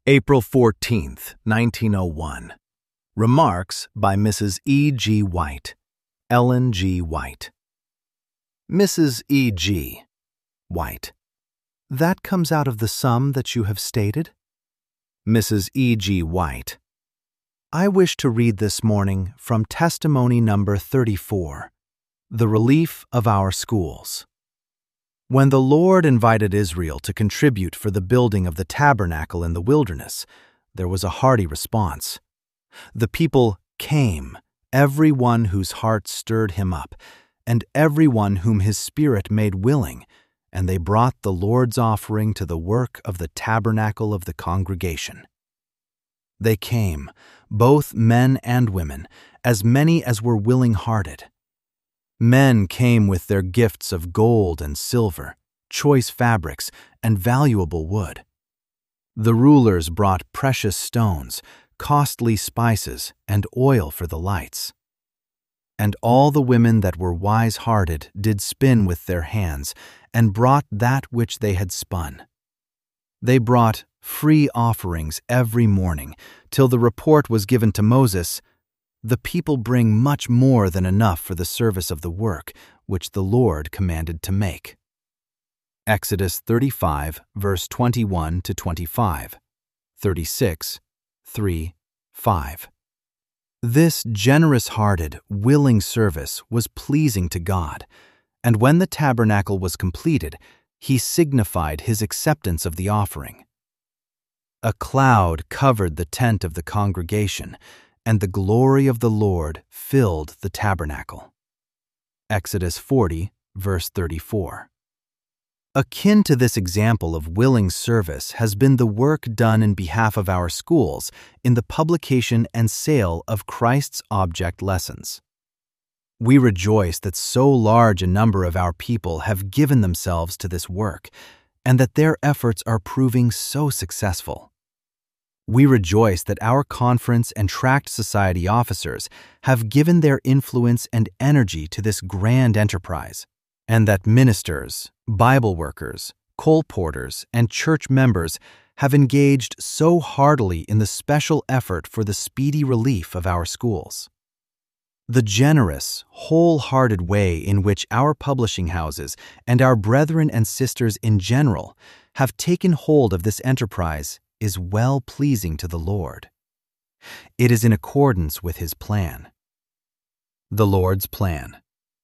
April 14th, 1901. Remarks by Mrs. E. G. White, Ellen G. White. Mrs. E. G. White. That comes out of the sum that you have stated? Mrs. E. G. White. I wish to read this morning from testimony number 34, The Relief of Our Schools. When the Lord invited Israel to contribute for the building of the tabernacle in the wilderness, there was a hearty response. The people came, every one whose heart stirred him up, and every one whom his spirit made willing, and they brought the Lord's offering to the work of the tabernacle of the congregation. They came, both men and women, as many as were willing-hearted. Men came with their gifts of gold and silver, choice fabrics, and valuable wood. The rulers brought precious stones, costly spices, and oil for the lights. And all the women that were wise-hearted did spin with their hands, and brought that which they had spun. They brought free offerings every morning, till the report was given to Moses, "The people bring much more than enough for the service of the work, which the Lord commanded to make." Exodus 35, verse 21 to 25, 36, 3, 5. This generous-hearted, willing service was pleasing to God, and when the tabernacle was completed, he signified his acceptance of the offering. A cloud covered the tent of the congregation, and the glory of the Lord filled the tabernacle. Exodus 40, verse 34. Akin to this example of willing service has been the work done in behalf of our schools in the publication and sale of Christ's Object Lessons. We rejoice that so large a number of our people have given themselves to this work, and that their efforts are proving so successful. We rejoice that our conference and tract society officers have given their influence and energy to this grand enterprise, and that ministers, Bible workers, colporteurs, and church members have engaged so heartily in the special effort for the speedy relief of our schools. The generous, wholehearted way in which our publishing houses and our brethren and sisters in general have taken hold of this enterprise is well pleasing to the Lord. It is in accordance with his plan. The Lord's plan.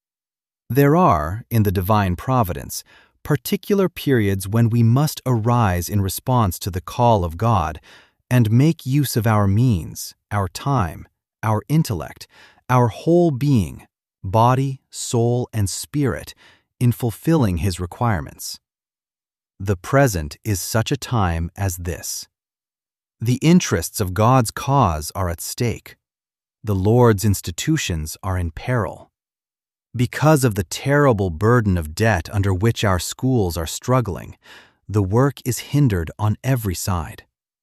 There are, in the divine providence, particular periods when we must arise in response to the call of God and make use of our means, our time, our intellect, our whole being, body, soul, and spirit, in fulfilling his requirements. The present is such a time as this. The interests of God's cause are at stake. The Lord's institutions are in peril. Because of the terrible burden of debt under which our schools are struggling, the work is hindered on every side.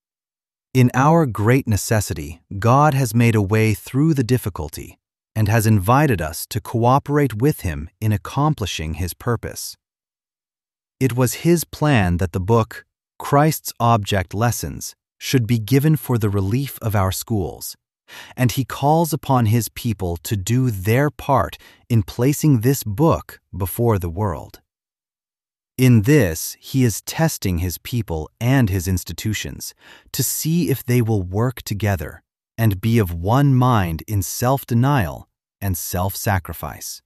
In our great necessity, God has made a way through the difficulty and has invited us to cooperate with him in accomplishing his purpose. It was his plan that the book, Christ's Object Lessons, should be given for the relief of our schools, and he calls upon his people to do their part in placing this book before the world. In this, he is testing his people and his institutions to see if they will work together and be of one mind in self-denial and self-sacrifice.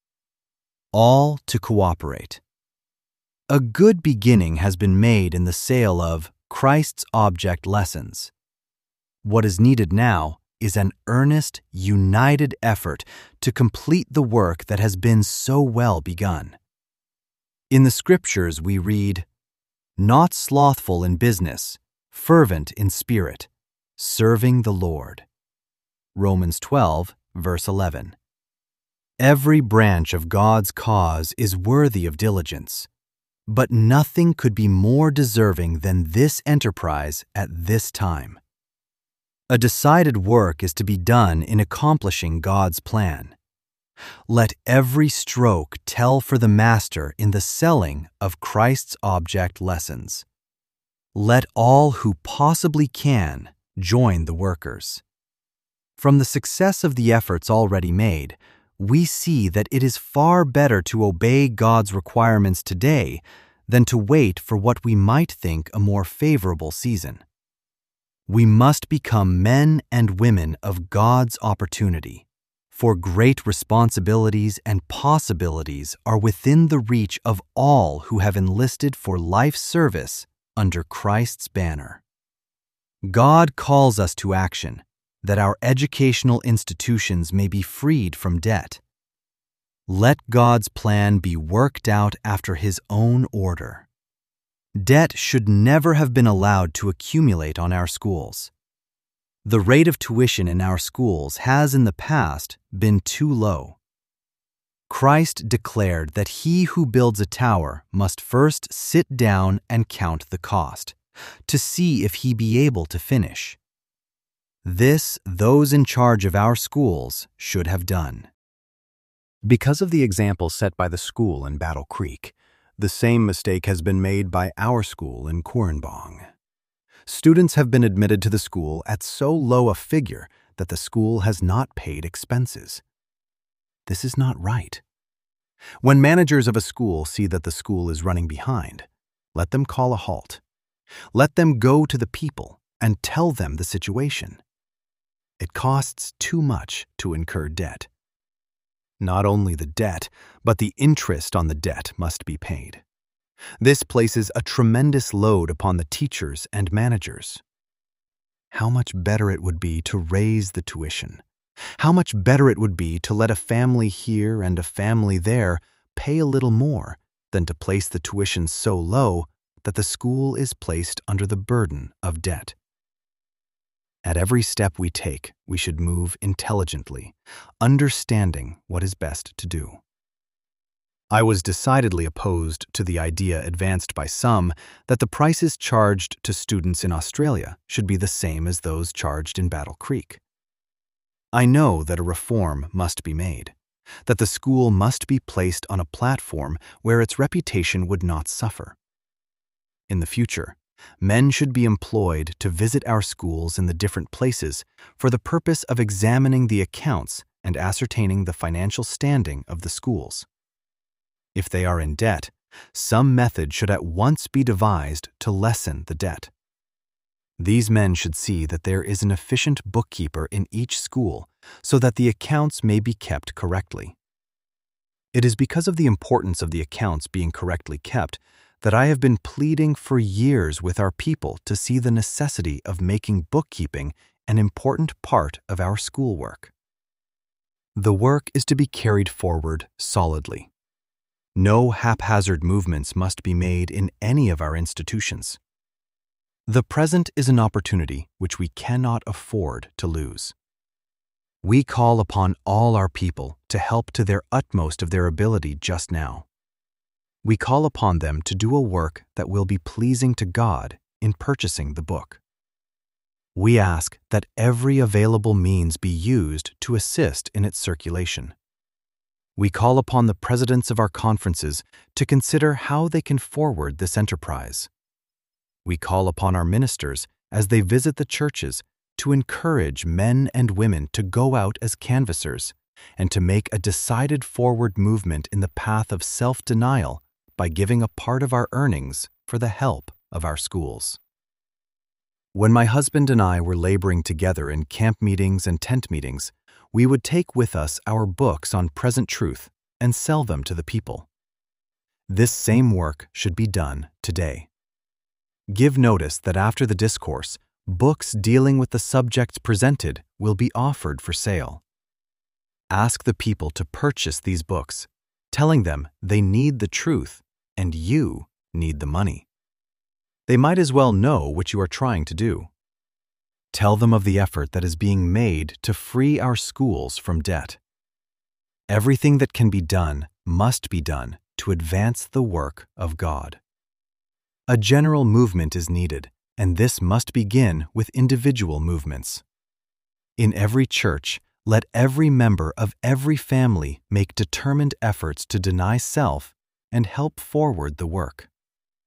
All to cooperate. A good beginning has been made in the sale of Christ's Object Lessons. What is needed now is an earnest, united effort to complete the work that has been so well begun. In the Scriptures we read, "Not slothful in business, fervent in spirit, serving the Lord." Romans 12, verse 11. Every branch of God's cause is worthy of diligence, but nothing could be more deserving than this enterprise at this time. A decided work is to be done in accomplishing God's plan. Let every stroke tell for the master in the selling of Christ's Object Lessons. Let all who possibly can join the workers. From the success of the efforts already made, we see that it is far better to obey God's requirements today than to wait for what we might think a more favorable season. We must become men and women of God's opportunity, for great responsibilities and possibilities are within the reach of all who have enlisted for life service under Christ's banner. God calls us to action, that our educational institutions may be freed from debt. Let God's plan be worked out after His own order. Debt should never have been allowed to accumulate on our schools. The rate of tuition in our schools has in the past been too low. Christ declared that he who builds a tower must first sit down and count the cost, to see if he be able to finish. This those in charge of our schools should have done. Because of the example set by the school in Battle Creek, the same mistake has been made by our school in Quarrenbong. Students have been admitted to the school at so low a figure that the school has not paid expenses. This is not right. When managers of a school see that the school is running behind, let them call a halt. Let them go to the people and tell them the situation. It costs too much to incur debt. Not only the debt, but the interest on the debt must be paid. This places a tremendous load upon the teachers and managers. How much better it would be to raise the tuition. How much better it would be to let a family here and a family there pay a little more than to place the tuition so low that the school is placed under the burden of debt. At every step we take, we should move intelligently, understanding what is best to do. I was decidedly opposed to the idea advanced by some that the prices charged to students in Australia should be the same as those charged in Battle Creek. I know that a reform must be made, that the school must be placed on a platform where its reputation would not suffer. In the future, men should be employed to visit our schools in the different places for the purpose of examining the accounts and ascertaining the financial standing of the schools. If they are in debt, some method should at once be devised to lessen the debt. These men should see that there is an efficient bookkeeper in each school so that the accounts may be kept correctly. It is because of the importance of the accounts being correctly kept that I have been pleading for years with our people to see the necessity of making bookkeeping an important part of our schoolwork. The work is to be carried forward solidly. No haphazard movements must be made in any of our institutions. The present is an opportunity which we cannot afford to lose. We call upon all our people to help to their utmost of their ability just now. We call upon them to do a work that will be pleasing to God in purchasing the book. We ask that every available means be used to assist in its circulation. We call upon the presidents of our conferences to consider how they can forward this enterprise. We call upon our ministers, as they visit the churches, to encourage men and women to go out as canvassers and to make a decided forward movement in the path of self-denial by giving a part of our earnings for the help of our schools. When my husband and I were laboring together in camp meetings and tent meetings, we would take with us our books on present truth and sell them to the people. This same work should be done today. Give notice that after the discourse, books dealing with the subjects presented will be offered for sale. Ask the people to purchase these books, telling them they need the truth and you need the money. They might as well know what you are trying to do. Tell them of the effort that is being made to free our schools from debt. Everything that can be done must be done to advance the work of God. A general movement is needed, and this must begin with individual movements. In every church, let every member of every family make determined efforts to deny self and help forward the work.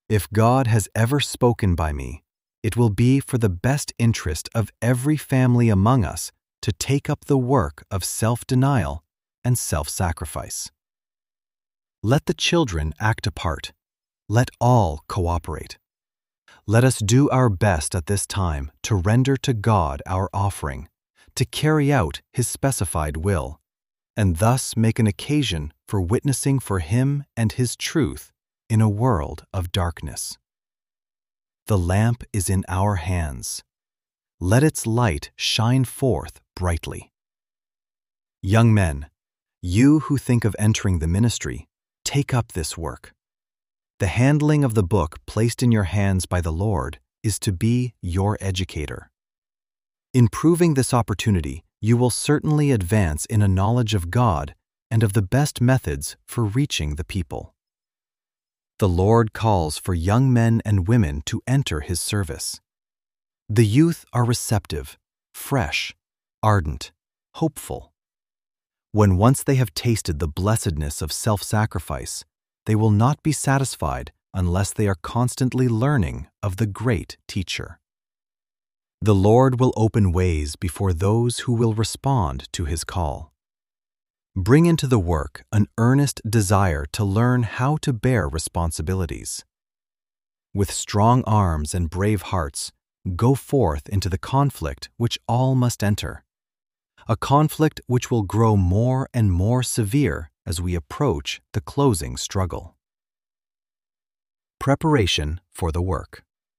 If God has ever spoken by me, it will be for the best interest of every family among us to take up the work of self-denial and self-sacrifice. Let the children act a part. Let all cooperate. Let us do our best at this time to render to God our offering, to carry out His specified will, and thus make an occasion for witnessing for Him and His truth in a world of darkness. The lamp is in our hands. Let its light shine forth brightly. Young men, you who think of entering the ministry, take up this work. The handling of the book placed in your hands by the Lord is to be your educator. In proving this opportunity, you will certainly advance in a knowledge of God and of the best methods for reaching the people. The Lord calls for young men and women to enter His service. The youth are receptive, fresh, ardent, hopeful. When once they have tasted the blessedness of self-sacrifice, they will not be satisfied unless they are constantly learning of the great teacher. The Lord will open ways before those who will respond to His call. Bring into the work an earnest desire to learn how to bear responsibilities. With strong arms and brave hearts, go forth into the conflict which all must enter, a conflict which will grow more and more severe as we approach the closing struggle. Preparation for the work.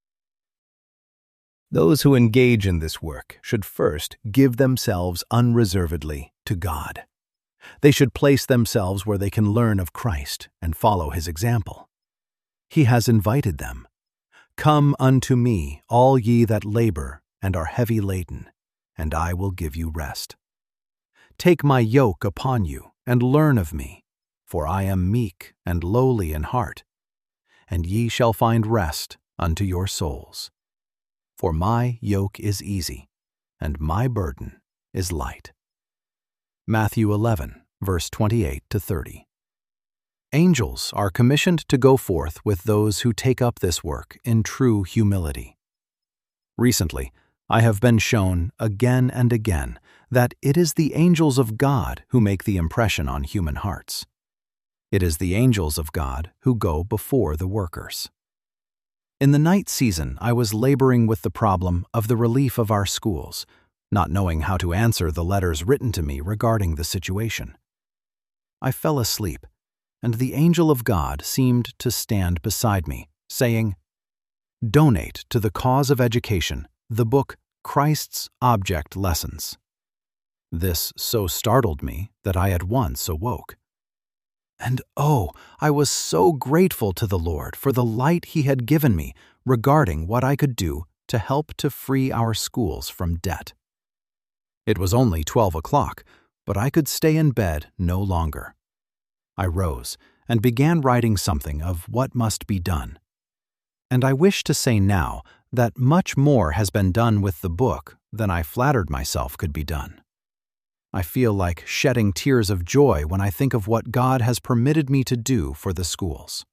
Those who engage in this work should first give themselves unreservedly to God. They should place themselves where they can learn of Christ and follow His example. He has invited them. Come unto me, all ye that labor and are heavy laden, and I will give you rest. Take my yoke upon you, and learn of me, for I am meek and lowly in heart, and ye shall find rest unto your souls. For my yoke is easy, and my burden is light. Matthew 11, verse 28-30. Angels are commissioned to go forth with those who take up this work in true humility. Recently, I have been shown again and again that it is the angels of God who make the impression on human hearts. It is the angels of God who go before the workers. In the night season, I was laboring with the problem of the relief of our schools, not knowing how to answer the letters written to me regarding the situation. I fell asleep, and the angel of God seemed to stand beside me, saying, "Donate to the cause of education the book Christ's Object Lessons." This so startled me that I at once awoke. And oh, I was so grateful to the Lord for the light He had given me regarding what I could do to help to free our schools from debt. It was only 12 o'clock, but I could stay in bed no longer. I rose and began writing something of what must be done. And I wish to say now that much more has been done with the book than I flattered myself could be done. I feel like shedding tears of joy when I think of what God has permitted me to do for the schools.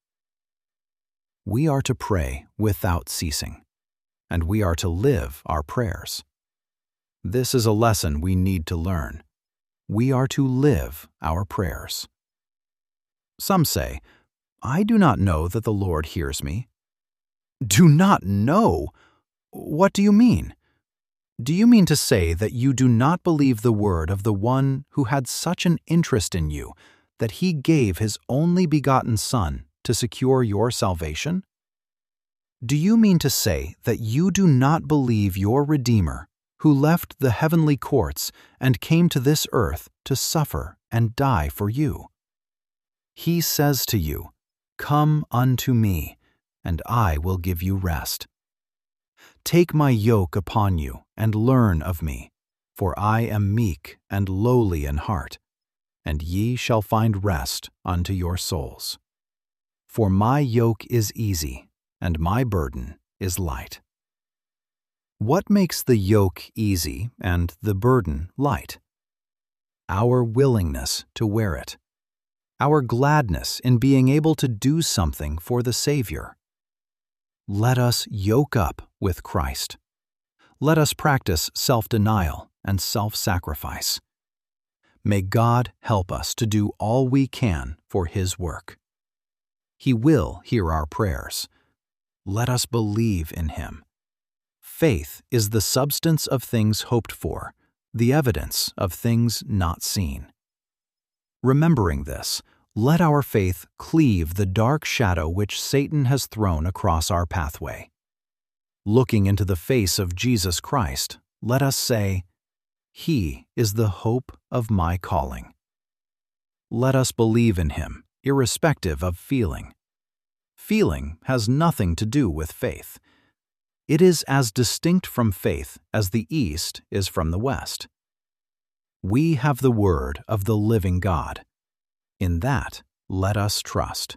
We are to pray without ceasing, and we are to live our prayers. This is a lesson we need to learn. We are to live our prayers. Some say, "I do not know that the Lord hears me." Do not know? What do you mean? Do you mean to say that you do not believe the word of the one who had such an interest in you that He gave His only begotten Son to secure your salvation? Do you mean to say that you do not believe your Redeemer, who left the heavenly courts and came to this earth to suffer and die for you? He says to you, "Come unto me, and I will give you rest. Take my yoke upon you and learn of me, for I am meek and lowly in heart, and ye shall find rest unto your souls. For my yoke is easy, and my burden is light." What makes the yoke easy and the burden light? Our willingness to wear it. Our gladness in being able to do something for the Savior. let us yoke up with Christ. Let us practice self-denial and self-sacrifice. May God help us to do all we can for His work. He will hear our prayers. Let us believe in Him. Faith is the substance of things hoped for, the evidence of things not seen. Remembering this, let our faith cleave the dark shadow which Satan has thrown across our pathway. Looking into the face of Jesus Christ, let us say, He is the hope of my calling. Let us believe in Him, irrespective of feeling. Feeling has nothing to do with faith. It is as distinct from faith as the East is from the West. We have the Word of the living God. In that, let us trust.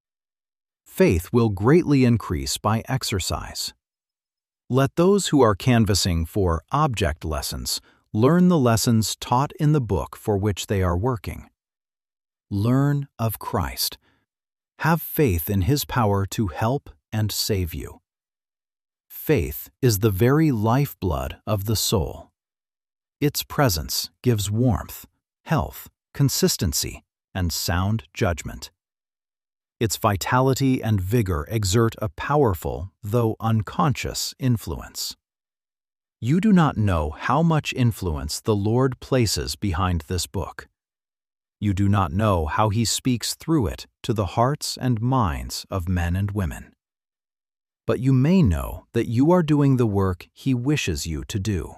Faith will greatly increase by exercise. Let those who are canvassing for object lessons learn the lessons taught in the book for which they are working. Learn of Christ. Have faith in His power to help and save you. Faith is the very lifeblood of the soul. Its presence gives warmth, health, consistency, and sound judgment. Its vitality and vigor exert a powerful, though unconscious, influence. You do not know how much influence the Lord places behind this book. You do not know how He speaks through it to the hearts and minds of men and women. But you may know that you are doing the work He wishes you to do.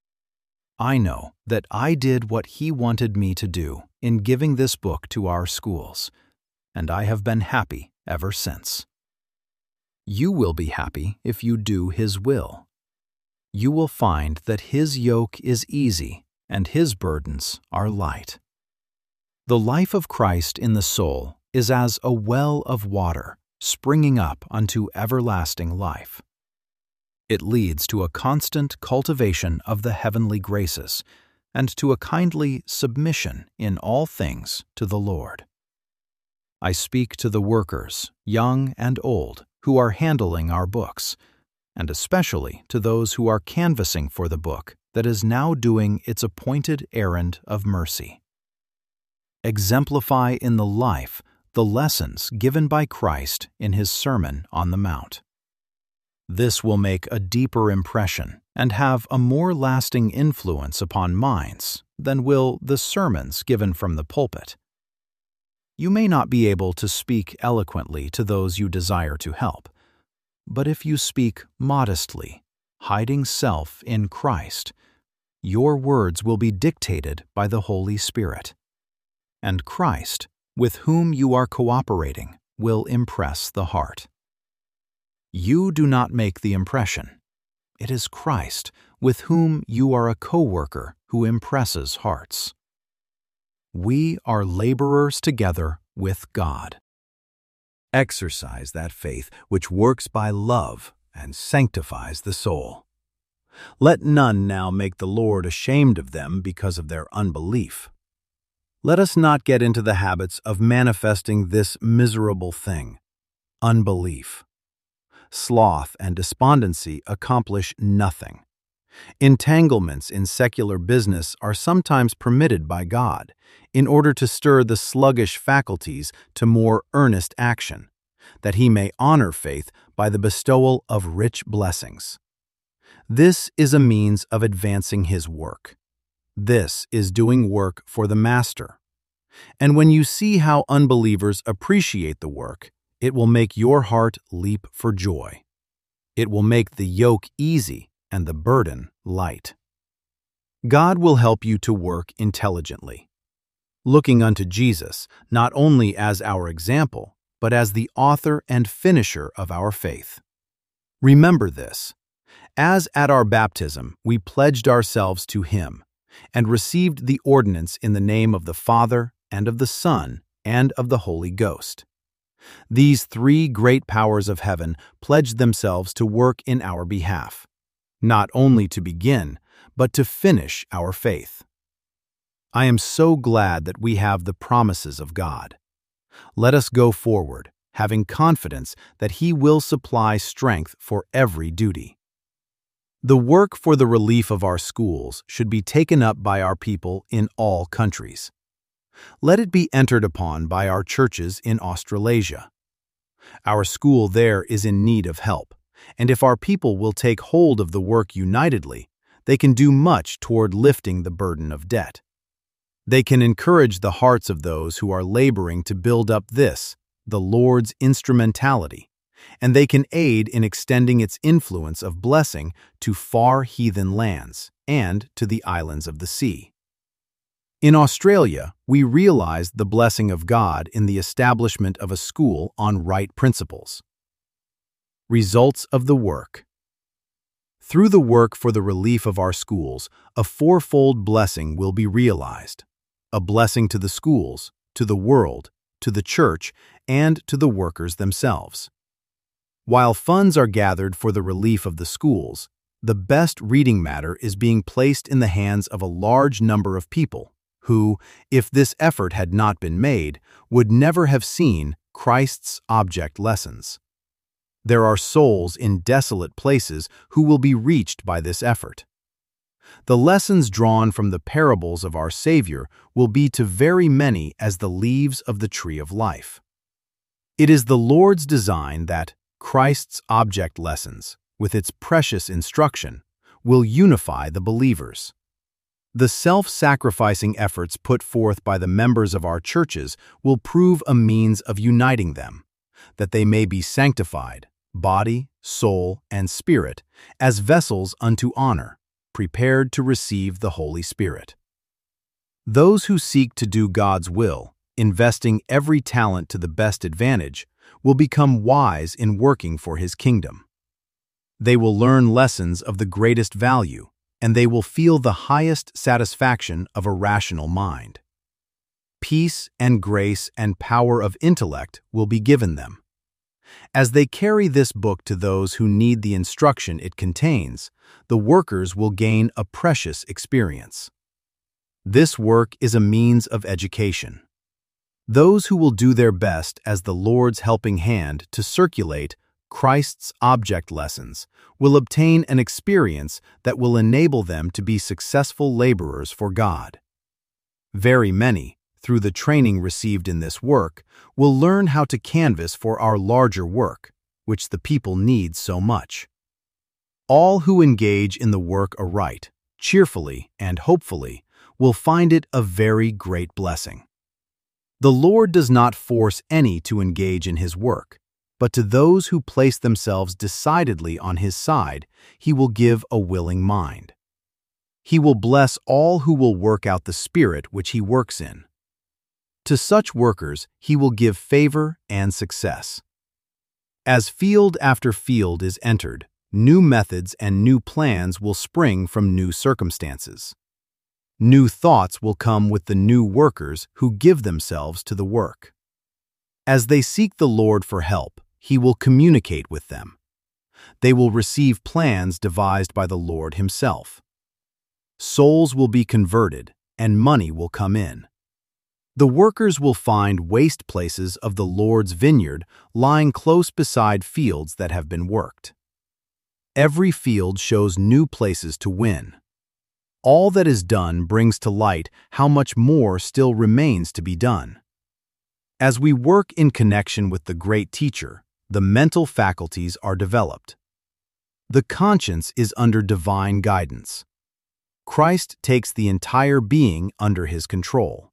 I know that I did what He wanted me to do in giving this book to our schools, and I have been happy ever since. You will be happy if you do His will. You will find that His yoke is easy and His burdens are light. The life of Christ in the soul is as a well of water springing up unto everlasting life. It leads to a constant cultivation of the heavenly graces and to a kindly submission in all things to the Lord. I speak to the workers, young and old, who are handling our books, and especially to those who are canvassing for the book that is now doing its appointed errand of mercy. Exemplify in the life the lessons given by Christ in His Sermon on the Mount. This will make a deeper impression and have a more lasting influence upon minds than will the sermons given from the pulpit. You may not be able to speak eloquently to those you desire to help, but if you speak modestly, hiding self in Christ, your words will be dictated by the Holy Spirit. And Christ, with whom you are cooperating, will impress the heart. You do not make the impression. It is Christ, with whom you are a co-worker, who impresses hearts. We are laborers together with God. Exercise that faith which works by love and sanctifies the soul. Let none now make the Lord ashamed of them because of their unbelief. Let us not get into the habits of manifesting this miserable thing, unbelief. Sloth and despondency accomplish nothing. Entanglements in secular business are sometimes permitted by God in order to stir the sluggish faculties to more earnest action, that He may honor faith by the bestowal of rich blessings. This is a means of advancing His work. This is doing work for the Master. And when you see how unbelievers appreciate the work, it will make your heart leap for joy. It will make the yoke easy and the burden light. God will help you to work intelligently, looking unto Jesus not only as our example, but as the author and finisher of our faith. Remember this: as at our baptism we pledged ourselves to Him, and received the ordinance in the name of the Father, and of the Son, and of the Holy Ghost. These three great powers of heaven pledged themselves to work in our behalf, not only to begin, but to finish our faith. I am so glad that we have the promises of God. Let us go forward, having confidence that He will supply strength for every duty. The work for the relief of our schools should be taken up by our people in all countries. Let it be entered upon by our churches in Australasia. Our school there is in need of help, and if our people will take hold of the work unitedly, they can do much toward lifting the burden of debt. They can encourage the hearts of those who are laboring to build up this, the Lord's instrumentality, and they can aid in extending its influence of blessing to far heathen lands and to the islands of the sea. In Australia, we realized the blessing of God in the establishment of a school on right principles. Results of the work. Through the work for the relief of our schools, a fourfold blessing will be realized: a blessing to the schools, to the world, to the church, and to the workers themselves. While funds are gathered for the relief of the schools, the best reading matter is being placed in the hands of a large number of people who, if this effort had not been made, would never have seen Christ's object lessons. There are souls in desolate places who will be reached by this effort. The lessons drawn from the parables of our Savior will be to very many as the leaves of the tree of life. It is the Lord's design that Christ's object lessons, with its precious instruction, will unify the believers. The self-sacrificing efforts put forth by the members of our churches will prove a means of uniting them, that they may be sanctified, body, soul, and spirit, as vessels unto honor, prepared to receive the Holy Spirit. Those who seek to do God's will, investing every talent to the best advantage, will become wise in working for His kingdom. They will learn lessons of the greatest value, and they will feel the highest satisfaction of a rational mind. Peace and grace and power of intellect will be given them. As they carry this book to those who need the instruction it contains, the workers will gain a precious experience. This work is a means of education. Those who will do their best as the Lord's helping hand to circulate Christ's object lessons will obtain an experience that will enable them to be successful laborers for God. Very many, through the training received in this work, will learn how to canvass for our larger work, which the people need so much. All who engage in the work aright, cheerfully and hopefully, will find it a very great blessing. The Lord does not force any to engage in His work, but to those who place themselves decidedly on His side, He will give a willing mind. He will bless all who will work out the Spirit which He works in. To such workers He will give favor and success. As field after field is entered, new methods and new plans will spring from new circumstances. New thoughts will come with the new workers who give themselves to the work. As they seek the Lord for help, He will communicate with them. They will receive plans devised by the Lord Himself. Souls will be converted, and money will come in. The workers will find waste places of the Lord's vineyard lying close beside fields that have been worked. Every field shows new places to win. All that is done brings to light how much more still remains to be done. As we work in connection with the great teacher, the mental faculties are developed. The conscience is under divine guidance. Christ takes the entire being under His control.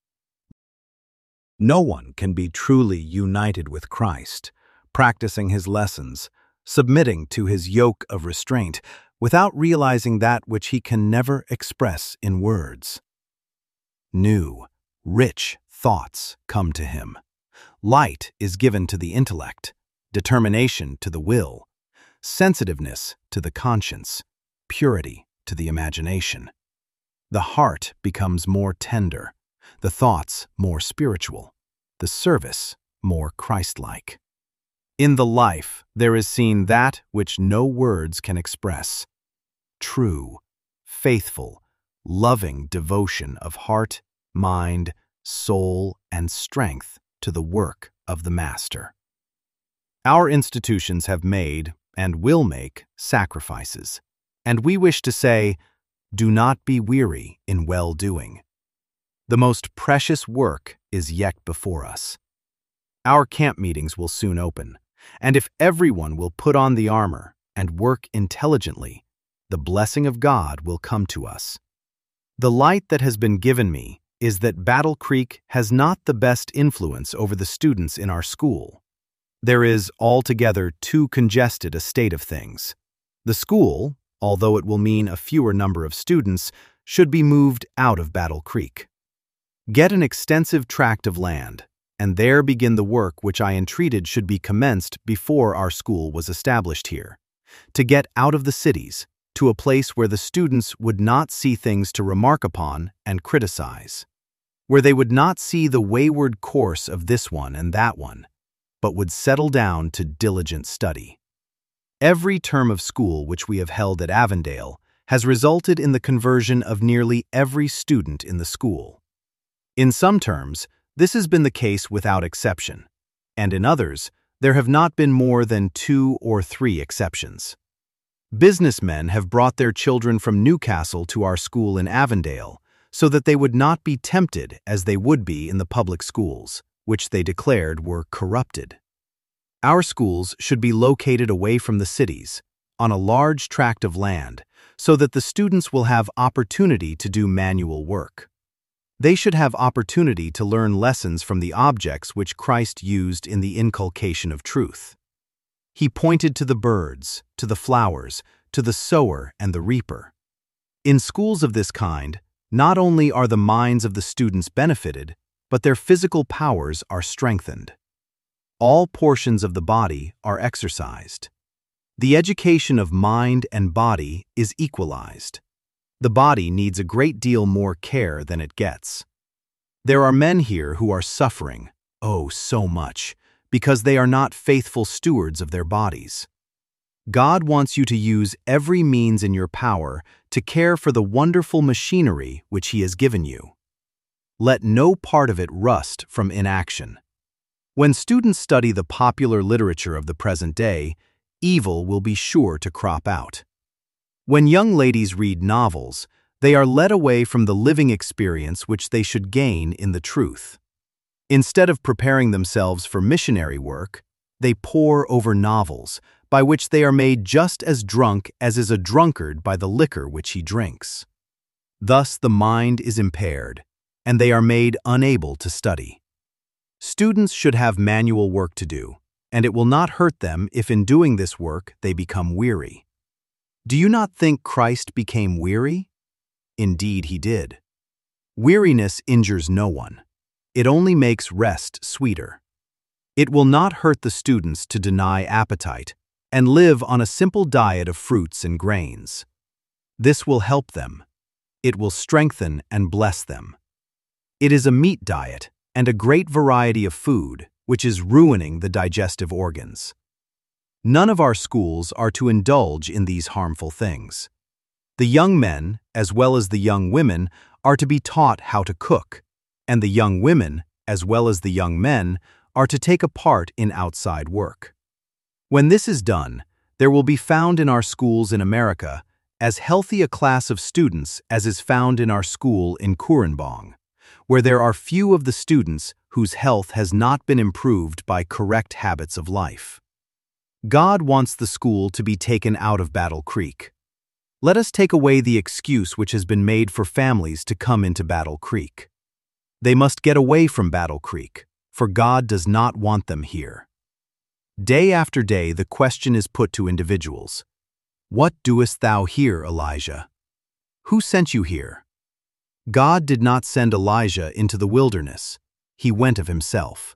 No one can be truly united with Christ, practicing His lessons, submitting to His yoke of restraint, without realizing that which he can never express in words. New, rich thoughts come to him. Light is given to the intellect, determination to the will, sensitiveness to the conscience, purity to the imagination. The heart becomes more tender, the thoughts more spiritual, the service more Christ-like. In the life there is seen that which no words can express: true, faithful, loving devotion of heart, mind, soul, and strength to the work of the Master. Our institutions have made, and will make, sacrifices, and we wish to say, do not be weary in well-doing. The most precious work is yet before us. Our camp meetings will soon open, and if everyone will put on the armor and work intelligently, the blessing of God will come to us. The light that has been given me is that Battle Creek has not the best influence over the students in our school. There is altogether too congested a state of things. The school, although it will mean a fewer number of students, should be moved out of Battle Creek. Get an extensive tract of land, and there begin the work which I entreated should be commenced before our school was established here, to get out of the cities, to a place where the students would not see things to remark upon and criticize, where they would not see the wayward course of this one and that one, but would settle down to diligent study. Every term of school which we have held at Avondale has resulted in the conversion of nearly every student in the school. In some terms, this has been the case without exception, and in others, there have not been more than 2 or 3 exceptions. Businessmen have brought their children from Newcastle to our school in Avondale so that they would not be tempted as they would be in the public schools, which they declared were corrupted. Our schools should be located away from the cities, on a large tract of land, so that the students will have opportunity to do manual work. They should have opportunity to learn lessons from the objects which Christ used in the inculcation of truth. He pointed to the birds, to the flowers, to the sower and the reaper. In schools of this kind, not only are the minds of the students benefited, but their physical powers are strengthened. All portions of the body are exercised. The education of mind and body is equalized. The body needs a great deal more care than it gets. There are men here who are suffering, oh, so much, because they are not faithful stewards of their bodies. God wants you to use every means in your power to care for the wonderful machinery which He has given you. Let no part of it rust from inaction. When students study the popular literature of the present day, evil will be sure to crop out. When young ladies read novels, they are led away from the living experience which they should gain in the truth. Instead of preparing themselves for missionary work, they pore over novels, by which they are made just as drunk as is a drunkard by the liquor which he drinks. Thus the mind is impaired, and they are made unable to study. Students should have manual work to do, and it will not hurt them if in doing this work they become weary. Do you not think Christ became weary? Indeed, He did. Weariness injures no one. It only makes rest sweeter. It will not hurt the students to deny appetite and live on a simple diet of fruits and grains. This will help them. It will strengthen and bless them. It is a meat diet and a great variety of food which is ruining the digestive organs. None of our schools are to indulge in these harmful things. The young men, as well as the young women, are to be taught how to cook, and the young women, as well as the young men, are to take a part in outside work. When this is done, there will be found in our schools in America as healthy a class of students as is found in our school in Kurenbong, where there are few of the students whose health has not been improved by correct habits of life. God wants the school to be taken out of Battle Creek. Let us take away the excuse which has been made for families to come into Battle Creek. They must get away from Battle Creek, for God does not want them here. Day after day the question is put to individuals. What doest thou here, Elijah? Who sent you here? God did not send Elijah into the wilderness. He went of himself.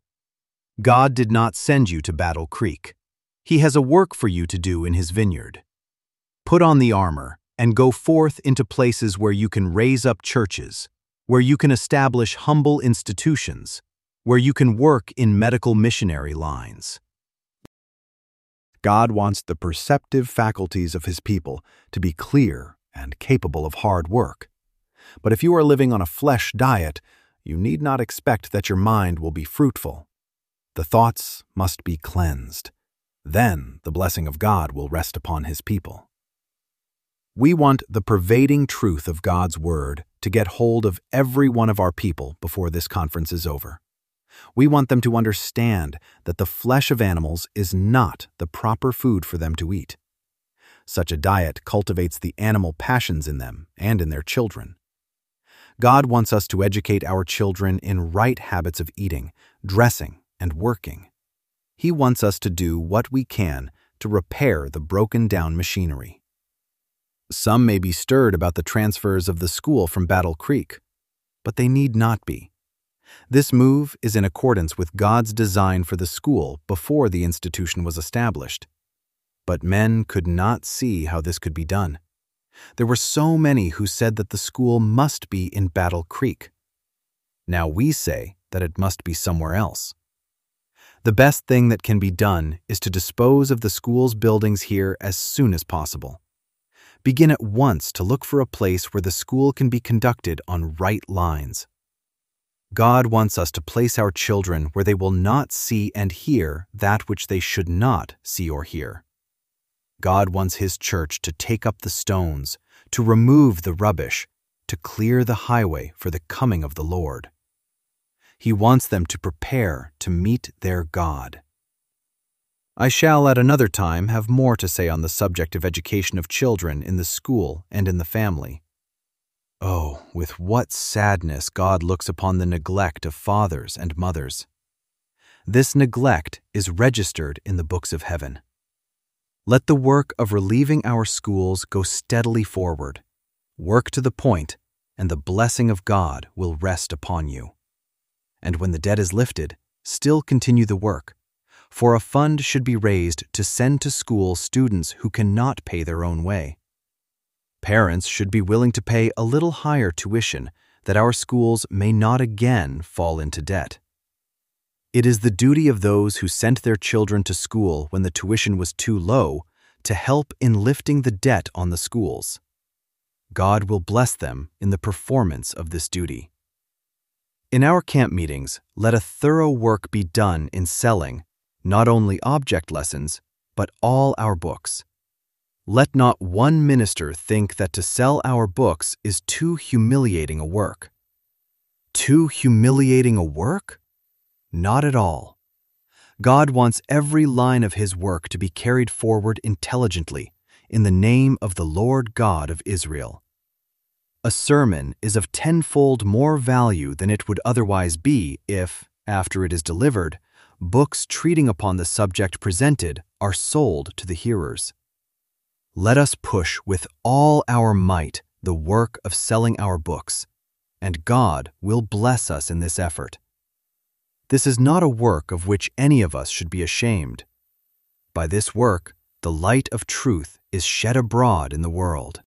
God did not send you to Battle Creek. He has a work for you to do in His vineyard. Put on the armor and go forth into places where you can raise up churches, where you can establish humble institutions, where you can work in medical missionary lines. God wants the perceptive faculties of His people to be clear and capable of hard work. But if you are living on a flesh diet, you need not expect that your mind will be fruitful. The thoughts must be cleansed. Then the blessing of God will rest upon His people. We want the pervading truth of God's Word to get hold of every one of our people before this conference is over. We want them to understand that the flesh of animals is not the proper food for them to eat. Such a diet cultivates the animal passions in them and in their children. God wants us to educate our children in right habits of eating, dressing, and working. He wants us to do what we can to repair the broken-down machinery. Some may be stirred about the transfers of the school from Battle Creek, but they need not be. This move is in accordance with God's design for the school before the institution was established. But men could not see how this could be done. There were so many who said that the school must be in Battle Creek. Now we say that it must be somewhere else. The best thing that can be done is to dispose of the school's buildings here as soon as possible. Begin at once to look for a place where the school can be conducted on right lines. God wants us to place our children where they will not see and hear that which they should not see or hear. God wants His church to take up the stones, to remove the rubbish, to clear the highway for the coming of the Lord. He wants them to prepare to meet their God. I shall at another time have more to say on the subject of education of children in the school and in the family. Oh, with what sadness God looks upon the neglect of fathers and mothers. This neglect is registered in the books of heaven. Let the work of relieving our schools go steadily forward. Work to the point, and the blessing of God will rest upon you. And when the debt is lifted, still continue the work, for a fund should be raised to send to school students who cannot pay their own way. Parents should be willing to pay a little higher tuition that our schools may not again fall into debt. It is the duty of those who sent their children to school when the tuition was too low to help in lifting the debt on the schools. God will bless them in the performance of this duty. In our camp meetings, let a thorough work be done in selling not only object lessons, but all our books. Let not one minister think that to sell our books is too humiliating a work. Too humiliating a work? Not at all. God wants every line of His work to be carried forward intelligently in the name of the Lord God of Israel. A sermon is of tenfold more value than it would otherwise be if, after it is delivered, books treating upon the subject presented are sold to the hearers. Let us push with all our might the work of selling our books, and God will bless us in this effort. This is not a work of which any of us should be ashamed. By this work, the light of truth is shed abroad in the world.